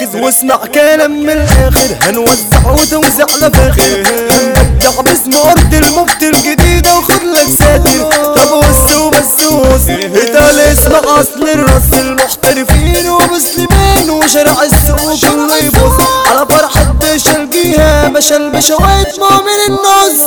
ركز واسمع كلام من الاخر، هنوزع وتوزع لفاخر، هنبدع باسم ارض المفتي الجديدة وخد لك ساتر. طب وس وبس وس اتقال اسمع اصل الرص المحترفين ومسلمين وشارع السوق كله يبص على فرحة باشا الجيهة باشا البشوات مؤمن النص.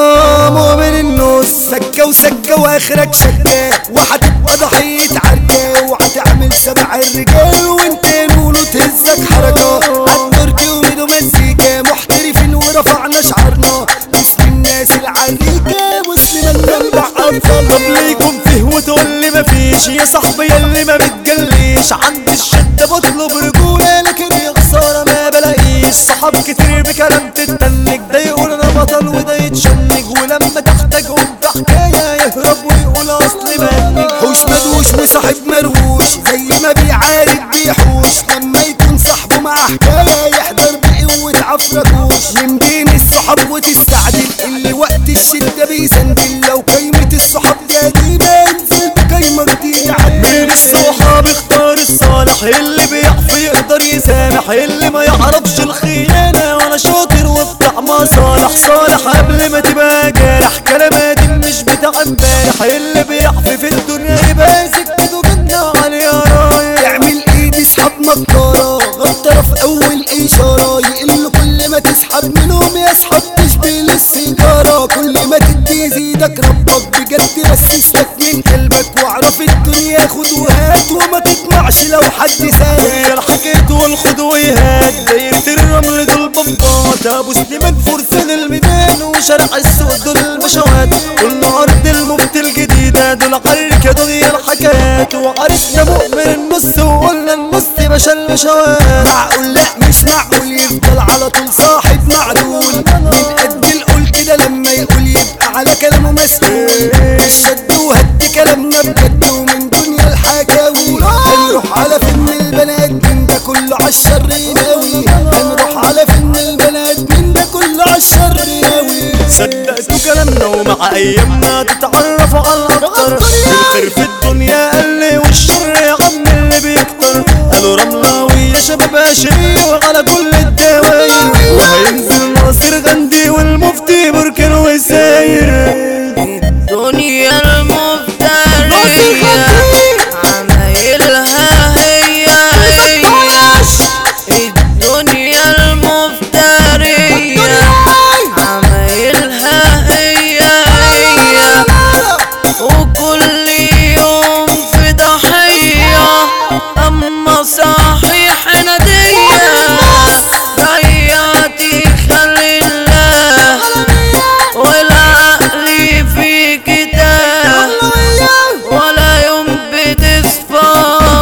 مؤمن النص سكة وسكة واخرك شكة وهتبقى ضحية عركة وهتعمل 7 الرجال وانت نقوله تهزك حركة. عالتركي وميدو مزيكا محترفين ورفعنا شعرنا باسم الناس العريكة مسلم المنبع أطفال. طب ليكم فيه وتقول لي مفيش يا صاحبي ياللي ما بتجليش، عند الشدة بطلب رجولة لكن يا خسارة ما بلاقيش. صحاب كتير بكلام تتنك، ده يقول انا بطل وده يتشنج، ولما تحتاجهم في حكاية يهرب ويقول اصلي بنك. حوش مدوش وصاحب مروش زي ما بيعارك بيحوش، لما يكون صاحبه مع حكاية يحضر بقوة عفركوش. من بين الصحاب وتستعدل اللي وقت الشدة بيسندل، لو قايمة الصحاب دي قديمة انزل بقايمة جديدة. من الصحاب اختار الصالح اللي بيعرف يقدر يسامح، اللي ما يعرفش الخيانة وانا شاطر وبتاع مصالح. صالح قبل ما تبقى جارح كلماتي مش بتاع امبارح، اللي بيعرف في الدنيا يبقى سكته جنة عليها رايح. تعمل ايد اسحب مكارة غطرة في اول اشارة، يقل كل ما تسحب منهم يسحب تشبه للسيجارة. كل ما تدي يزيدك ربك بجد بس اسلك من قلبك، واعرف الدنيا خد وهات وما تطمعش لو حد سالك. الحكيت والخد ويهات دايرة الرمل دول بفضات، ابو سليمان فرسان الميدان وشارع السوق دول البشوات. قلنا ارض المفتي الجديدة دول عركة دنيا الحكايات، وعرفنا مؤمن النص وقلنا النص باشا البشوات. معقول لا مش معقول يفضل على طول صاحب معدول، من قد القول كده لما يقول يبقى على كلامه مسؤول. الشد وهد كلامنا بجد ومن دنيا الحكاوي، هنروح على فيلم البنات من ده كله عالشر يناوي، هنروح على فيلم البنات من ده كله عالشر يناوي. صدقتوا كلامنا ومع ايامنا تتعرفوا على الاكتر، الخير في الدنيا قل والشر يا عم اللي بيكتر. قالوا رملاوي يا شباب اشري وعلى كل الدواير، وهينزل ناصر غندي والمفتي بركان وساير. الدنيا المفترية عمايلها هي الدنيا المفترية عمايلها هي وكل يوم في ضحية، أما صحيح ندية ضيعتي خلي الله والعقل فيك تاه ولا يوم بتصفى.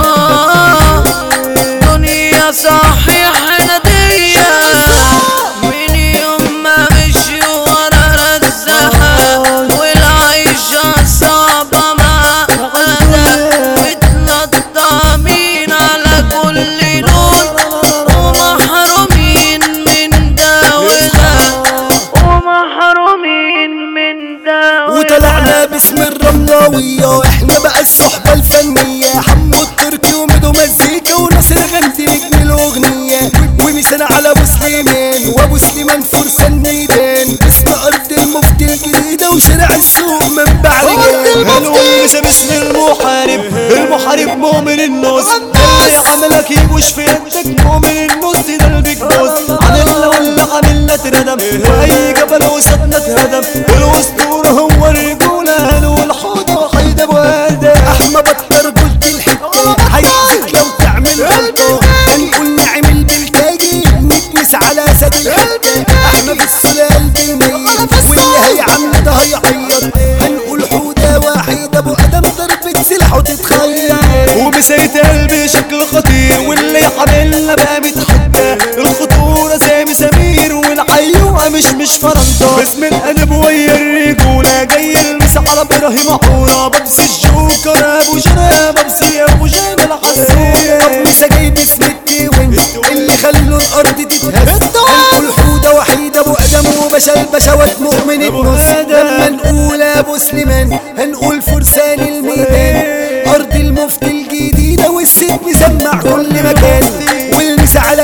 دنيا صحيح ندية من يوم ما مشي ورا رزها، والعيشة صعبة معقدة متنطمين على كل لون ومحرومين من ده وده ومحرومين من ده. وطلعنا باسم الرملاوية احنا بقى الصحبة الفنية، حمو التركي وميدو مزيكا وناصر غندي نجم الاغنية، ومثال على ابو سليمان وابو سليمان فرسان ميدان باسم ارض المفتي الجديدة وشارع السوق منبع رجال. هنقول باسم المحارب، المحارب مؤمن النص، اللي عملك يبوش في يدك مؤمن النص ده البيج بوس. عملنا ولا عملنا اتردم واي جبل وسطنا اتهدم، الاسطورة هو الرجولة هنقول حوضة وحيد ابو ادم. احمى بطل رجولة الحتة هيأذيك لو تعمل غلطة، هنقول نعمل بالتاجي نتمس على سد الحتة. احنا في السلال بالميت واللي هيعمل ده هيعيط، هنقول حوضة واحد ابو ادم ضربة سلاح وتتخيل. ومسيت قلبي شكل خطير واللي عملنا بقى متحدى، الخطورة زي مسامير والعيوة مش فرنطة. باسم القلب ويا الرجولة جاي المس على ابراهيم عورة، ببسي الجوكر ابو جنى ببسي ابو جنى الحسورة. مسا جاي باسم التيوين اللي خلوا الارض تتهز، هنقول حودة وحيد ابو ادم وباشا البشوات مؤمن النص. لما نقول ابو سليمان هنقول فرسان الميدان ارض المفتي الجديدة والست مسمع كل مكان، والمس على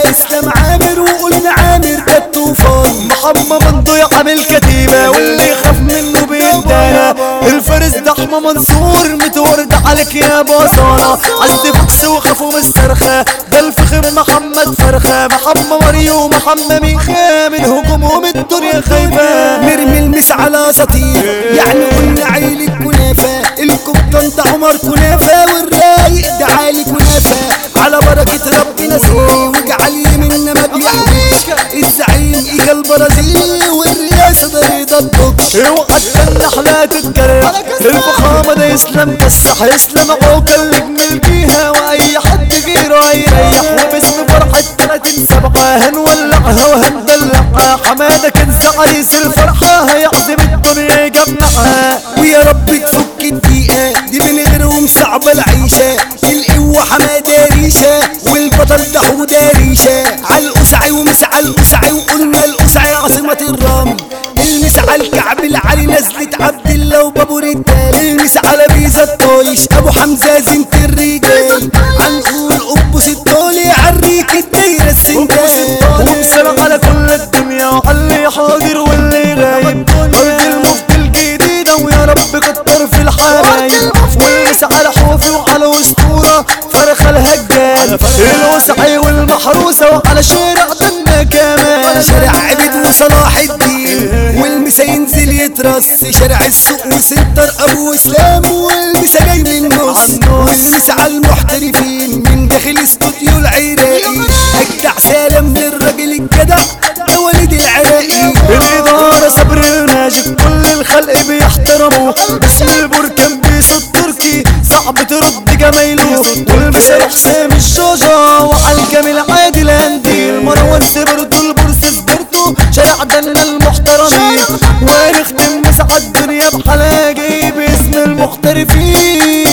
اسلام عامر وقلنا عامر كالطوفان. محمد منضوي عامل كتيبة واللي يخاف منه بيدانا. الفارس ده احمى منصور متورد عليك يا بصارة. عزي فوكس وخافوا من الصرخة ده الفخم محمد فرخة. محمد مريو محمد ميخا من هجومهم الدنيا خايفة. نرمي المس على سطير يعني قلنا عيل الكنافة. الكبطان ده عمر كنافة والرايق ده عالي كنافة. على بركة ربنا سيري واجعل يمنا ما بيحبش. الزعيم ايجا البرازيلي والرئاسة ده رضا الدكش. اوعى النحلة تتكرر الفخامة ده يسلم كالصح. يسلم عوكل نجم فيها واي حد غيره هيريح. وباسم فرحة 30/7 هنولعها وهندلعها. حمادة كنز عريس الفرحة هيعزم الدنيا يجمعها. ويا رب تفك الدقيقة دي من غيرهم صعبة العيشة. القوة حمادة ريشة والبطل ده حودة ريشة. عالقسعي ومسعى القسعي وقلنا القسعي عاصمة الرمل. المس على الكعب العالي نزلة عبد الله وبابو رجال. المس على بيزا الطايش ابو حمزة زينة الرجال. عنقول قبوس الطولي عالريك الدايرة السندال. ومسلم على كل الدنيا وعلى اللي حاضر واللي غايب. ارض المفتي الجديدة ويا رب كتر في الحبايب. والمس على حوفي وعلى اسطورة فرخة الهجال. الوسعي والمحروسة وعلى شارع دنا كمان. شارع عبيد وصلاح الدين والمسا ينزل يترص. شارع السوق وسنتر ابو اسلام والمسا جاي من النص. والمسا على المحترفين من داخل استوديو العراقي. اجدع سلام للراجل الجدع ده وليد العراقي. الاداره صبر الماجيك كل الخلق بيحترموا. باسم البركان بيسو التركي صعب ترد جمايله. والمسا حسام الشجا وعلى الجميل عادل هنديل. مروان سبرتو البورس سبرتو شارع دنا المحترمين. ونختم مسا الدنيا بحلاقي باسم المحترفين.